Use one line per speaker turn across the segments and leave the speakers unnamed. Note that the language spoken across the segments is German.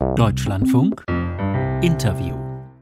Deutschlandfunk Interview.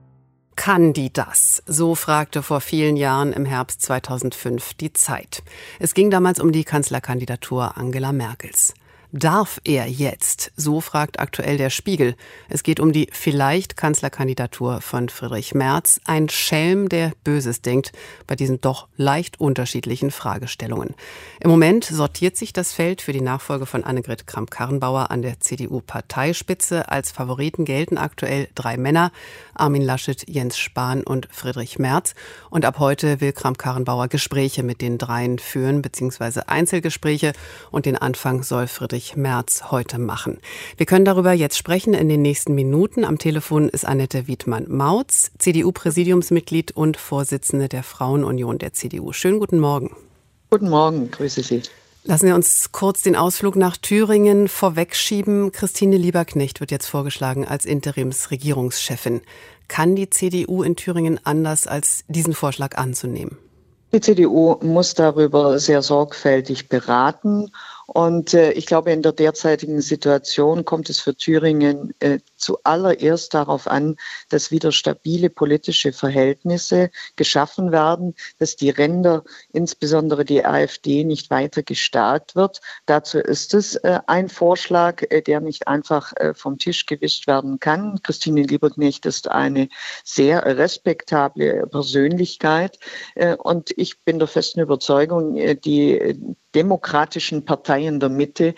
Kann die das? So fragte vor vielen Jahren im Herbst 2005 die Zeit. Es ging damals um die Kanzlerkandidatur Angela Merkels. Darf er jetzt? So fragt aktuell der Spiegel. Es geht um die vielleicht Kanzlerkandidatur von Friedrich Merz. Ein Schelm, der Böses denkt bei diesen doch leicht unterschiedlichen Fragestellungen. Im Moment sortiert sich das Feld für die Nachfolge von Annegret Kramp-Karrenbauer an der CDU-Parteispitze. Als Favoriten gelten aktuell 3 Männer: Armin Laschet, Jens Spahn und Friedrich Merz. Und ab heute will Kramp-Karrenbauer Gespräche mit den dreien führen, beziehungsweise Einzelgespräche. Und den Anfang soll Friedrich Merz heute machen. Wir können darüber jetzt sprechen in den nächsten Minuten. Am Telefon ist Annette Wiedmann-Mautz, CDU-Präsidiumsmitglied und Vorsitzende der Frauenunion der CDU. Schönen guten Morgen.
Guten Morgen, grüße Sie.
Lassen Sie uns kurz den Ausflug nach Thüringen vorwegschieben. Christine Lieberknecht wird jetzt vorgeschlagen als Interimsregierungschefin. Kann die CDU in Thüringen anders, als diesen Vorschlag anzunehmen?
Die CDU muss darüber sehr sorgfältig beraten. Und ich glaube, in der derzeitigen Situation kommt es für Thüringen zuallererst darauf an, dass wieder stabile politische Verhältnisse geschaffen werden, dass die Ränder, insbesondere die AfD, nicht weiter gestärkt wird. Dazu ist es ein Vorschlag, der nicht einfach vom Tisch gewischt werden kann. Christine Lieberknecht ist eine sehr respektable Persönlichkeit. Und ich bin der festen Überzeugung, die demokratischen Parteien der Mitte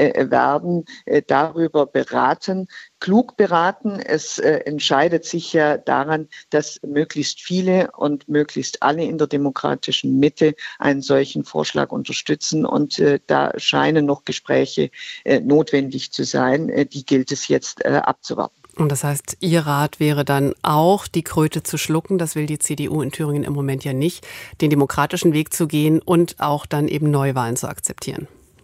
werden darüber beraten, klug beraten. Es entscheidet sich ja daran, dass möglichst viele und möglichst alle in der demokratischen Mitte einen solchen Vorschlag unterstützen. Und da scheinen noch Gespräche notwendig zu sein. Die gilt es jetzt abzuwarten.
Und das heißt, Ihr Rat wäre dann auch, die Kröte zu schlucken, das will die CDU in Thüringen im Moment ja nicht, den demokratischen Weg zu gehen und auch dann eben Neuwahlen zu akzeptieren.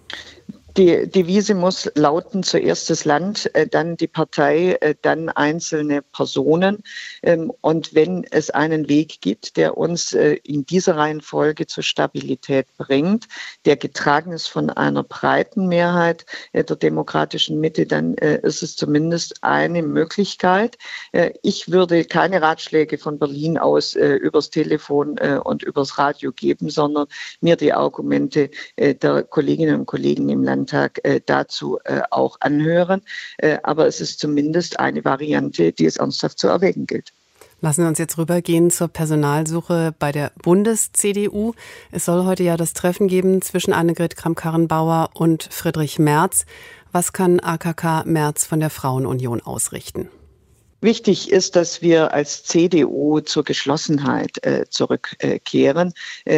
Die Devise muss lauten: zuerst das Land, dann die Partei, dann einzelne Personen. Und wenn es einen Weg gibt, der uns in dieser Reihenfolge zur Stabilität bringt, der getragen ist von einer breiten Mehrheit der demokratischen Mitte, dann ist es zumindest eine Möglichkeit. Ich würde keine Ratschläge von Berlin aus übers Telefon und übers Radio geben, sondern mir die Argumente der Kolleginnen und Kollegen im Landtag dazu auch anhören. Aber es ist zumindest eine Variante, die es ernsthaft zu erwägen gilt.
Lassen wir uns jetzt rübergehen zur Personalsuche bei der Bundes-CDU. Es soll heute ja das Treffen geben zwischen Annegret Kramp-Karrenbauer und Friedrich Merz. Was kann AKK Merz von der Frauenunion ausrichten?
Wichtig ist, dass wir als CDU zur Geschlossenheit zurückkehren.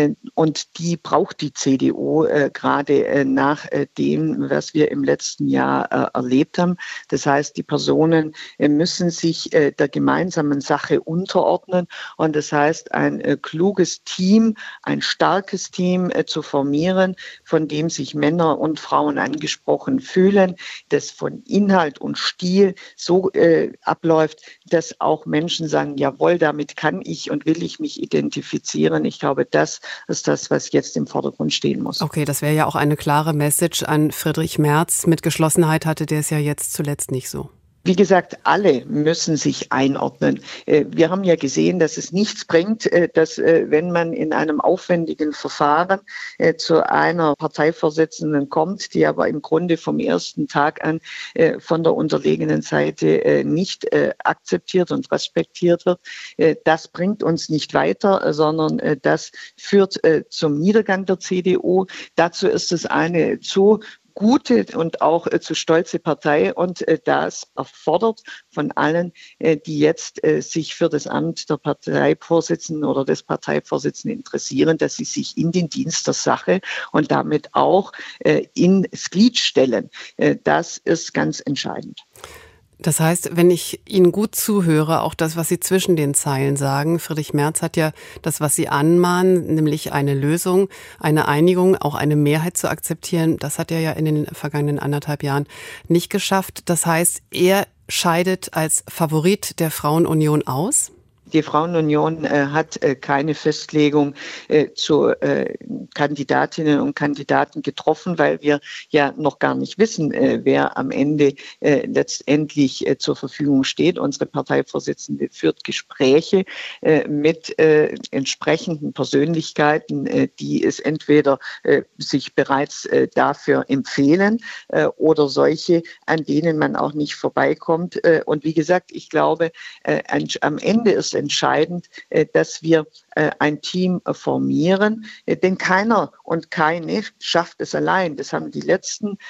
Und die braucht die CDU gerade nach dem, was wir im letzten Jahr erlebt haben. Das heißt, die Personen müssen sich der gemeinsamen Sache unterordnen. Und das heißt, ein kluges Team, ein starkes Team zu formieren, von dem sich Männer und Frauen angesprochen fühlen, das von Inhalt und Stil so abläuft, dass auch Menschen sagen, jawohl, damit kann ich und will ich mich identifizieren. Ich glaube, das ist das, was jetzt im Vordergrund stehen muss.
Okay, das wäre ja auch eine klare Message an Friedrich Merz. Mit Geschlossenheit hatte der es ja jetzt zuletzt nicht so.
Wie gesagt, alle müssen sich einordnen. Wir haben ja gesehen, dass es nichts bringt, dass wenn man in einem aufwendigen Verfahren zu einer Parteivorsitzenden kommt, die aber im Grunde vom ersten Tag an von der unterlegenen Seite nicht akzeptiert und respektiert wird. Das bringt uns nicht weiter, sondern das führt zum Niedergang der CDU. Dazu ist es eine zu gute und auch zu stolze Partei, und das erfordert von allen, die jetzt sich für das Amt der Parteivorsitzenden oder des Parteivorsitzenden interessieren, dass sie sich in den Dienst der Sache und damit auch ins Glied stellen. Das ist ganz entscheidend.
Das heißt, wenn ich Ihnen gut zuhöre, auch das, was Sie zwischen den Zeilen sagen, Friedrich Merz hat ja das, was Sie anmahnen, nämlich eine Lösung, eine Einigung, auch eine Mehrheit zu akzeptieren, das hat er ja in den vergangenen 1,5 Jahren nicht geschafft. Das heißt, er scheidet als Favorit der Frauenunion aus?
Die Frauenunion hat keine Festlegung zu Kandidatinnen und Kandidaten getroffen, weil wir ja noch gar nicht wissen, wer am Ende letztendlich zur Verfügung steht. Unsere Parteivorsitzende führt Gespräche mit entsprechenden Persönlichkeiten, die es entweder sich bereits dafür empfehlen oder solche, an denen man auch nicht vorbeikommt. Und wie gesagt, ich glaube, am Ende ist entscheidend, dass wir ein Team formieren, denn keiner und keine schafft es allein. Das haben die letzten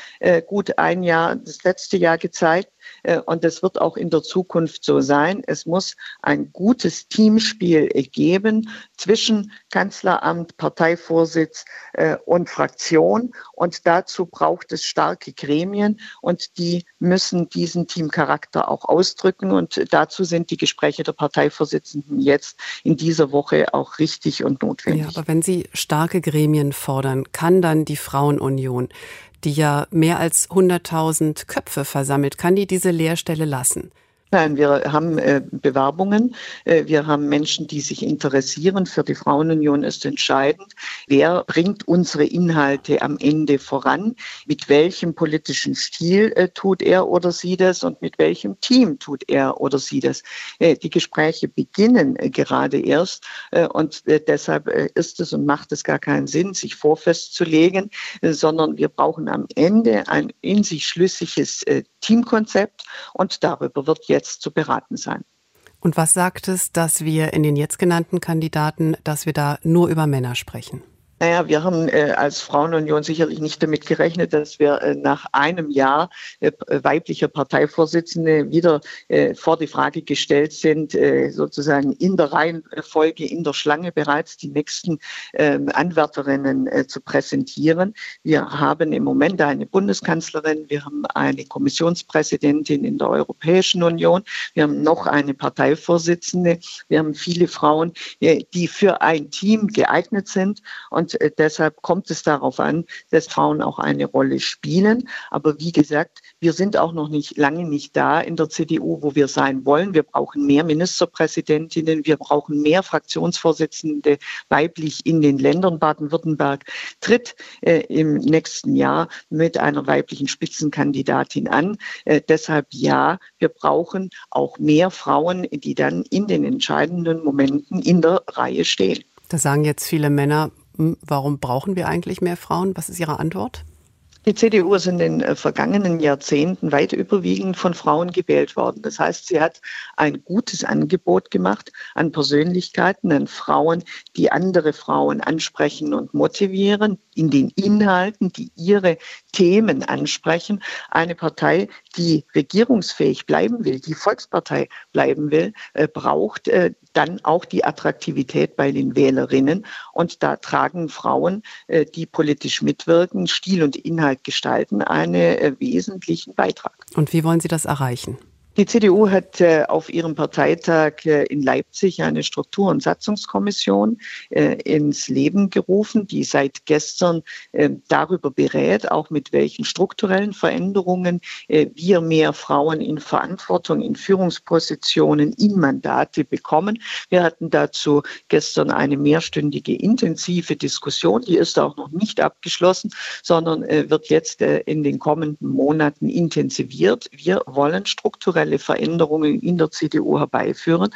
das letzte Jahr gezeigt. Und das wird auch in der Zukunft so sein. Es muss ein gutes Teamspiel geben zwischen Kanzleramt, Parteivorsitz und Fraktion. Und dazu braucht es starke Gremien und die müssen diesen Teamcharakter auch ausdrücken. Und dazu sind die Gespräche der Parteivorsitzenden jetzt in dieser Woche auch richtig und notwendig.
Ja, aber wenn Sie starke Gremien fordern, kann dann die Frauenunion, die ja mehr als 100.000 Köpfe versammelt, kann die diese Leerstelle lassen?
Nein, wir haben Bewerbungen. Wir haben Menschen, die sich interessieren. Für die Frauenunion ist entscheidend, wer bringt unsere Inhalte am Ende voran, mit welchem politischen Stil tut er oder sie das und mit welchem Team tut er oder sie das. Die Gespräche beginnen gerade erst und deshalb ist es und macht es gar keinen Sinn, sich festzulegen, sondern wir brauchen am Ende ein in sich schlüssiges Teamkonzept und darüber wird jetzt zu beraten sein.
Und was sagt es, dass wir in den jetzt genannten Kandidaten, dass wir da nur über Männer sprechen?
Naja, wir haben als Frauenunion sicherlich nicht damit gerechnet, dass wir nach einem Jahr weiblicher Parteivorsitzende wieder vor die Frage gestellt sind, sozusagen in der Reihenfolge, in der Schlange bereits die nächsten Anwärterinnen zu präsentieren. Wir haben im Moment eine Bundeskanzlerin, wir haben eine Kommissionspräsidentin in der Europäischen Union, wir haben noch eine Parteivorsitzende, wir haben viele Frauen, die für ein Team geeignet sind und deshalb kommt es darauf an, dass Frauen auch eine Rolle spielen. Aber wie gesagt, wir sind auch noch lange nicht da in der CDU, wo wir sein wollen. Wir brauchen mehr Ministerpräsidentinnen, wir brauchen mehr Fraktionsvorsitzende weiblich in den Ländern. Baden-Württemberg tritt im nächsten Jahr mit einer weiblichen Spitzenkandidatin an. Deshalb ja, wir brauchen auch mehr Frauen, die dann in den entscheidenden Momenten in der Reihe stehen.
Da sagen jetzt viele Männer, warum brauchen wir eigentlich mehr Frauen? Was ist Ihre Antwort?
Die CDU ist in den vergangenen Jahrzehnten weit überwiegend von Frauen gewählt worden. Das heißt, sie hat ein gutes Angebot gemacht an Persönlichkeiten, an Frauen, die andere Frauen ansprechen und motivieren, in den Inhalten, die ihre Themen ansprechen. Eine Partei, die regierungsfähig bleiben will, die Volkspartei bleiben will, braucht dann auch die Attraktivität bei den Wählerinnen. Und da tragen Frauen, die politisch mitwirken, Stil und Inhalt gestalten, einen wesentlichen Beitrag.
Und wie wollen Sie das erreichen?
Die CDU hat auf ihrem Parteitag in Leipzig eine Struktur- und Satzungskommission ins Leben gerufen, die seit gestern darüber berät, auch mit welchen strukturellen Veränderungen wir mehr Frauen in Verantwortung, in Führungspositionen, in Mandate bekommen. Wir hatten dazu gestern eine mehrstündige intensive Diskussion, die ist auch noch nicht abgeschlossen, sondern wird jetzt in den kommenden Monaten intensiviert. Wir wollen strukturelle Veränderungen in der CDU herbeiführen,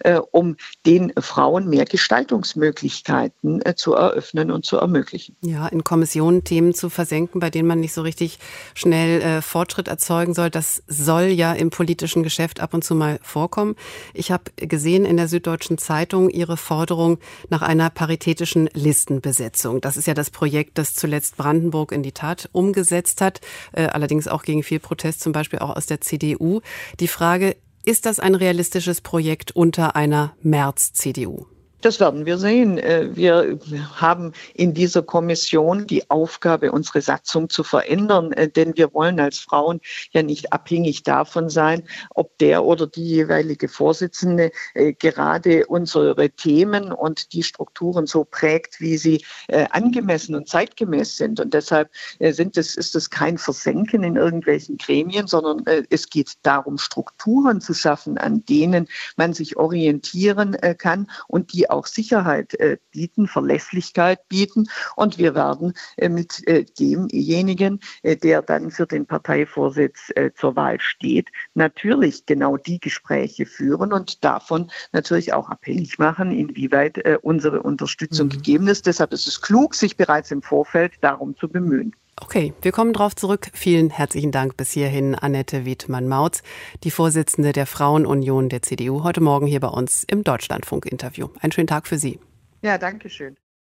um den Frauen mehr Gestaltungsmöglichkeiten zu eröffnen und zu ermöglichen.
Ja, in Kommissionen Themen zu versenken, bei denen man nicht so richtig schnell Fortschritt erzeugen soll, das soll ja im politischen Geschäft ab und zu mal vorkommen. Ich habe gesehen in der Süddeutschen Zeitung Ihre Forderung nach einer paritätischen Listenbesetzung. Das ist ja das Projekt, das zuletzt Brandenburg in die Tat umgesetzt hat, allerdings auch gegen viel Protest, zum Beispiel auch aus der CDU. Die Frage, ist das ein realistisches Projekt unter einer Merz-CDU?
Das werden wir sehen. Wir haben in dieser Kommission die Aufgabe, unsere Satzung zu verändern, denn wir wollen als Frauen ja nicht abhängig davon sein, ob der oder die jeweilige Vorsitzende gerade unsere Themen und die Strukturen so prägt, wie sie angemessen und zeitgemäß sind. Und deshalb ist es kein Versenken in irgendwelchen Gremien, sondern es geht darum, Strukturen zu schaffen, an denen man sich orientieren kann und die auch Sicherheit bieten, Verlässlichkeit bieten. Und wir werden mit demjenigen, der dann für den Parteivorsitz zur Wahl steht, natürlich genau die Gespräche führen und davon natürlich auch abhängig machen, inwieweit unsere Unterstützung gegeben ist. Deshalb ist es klug, sich bereits im Vorfeld darum zu bemühen.
Okay, wir kommen drauf zurück. Vielen herzlichen Dank bis hierhin, Annette Wiedmann-Mautz, die Vorsitzende der Frauenunion der CDU, heute Morgen hier bei uns im Deutschlandfunk-Interview. Einen schönen Tag für Sie.
Ja, danke schön.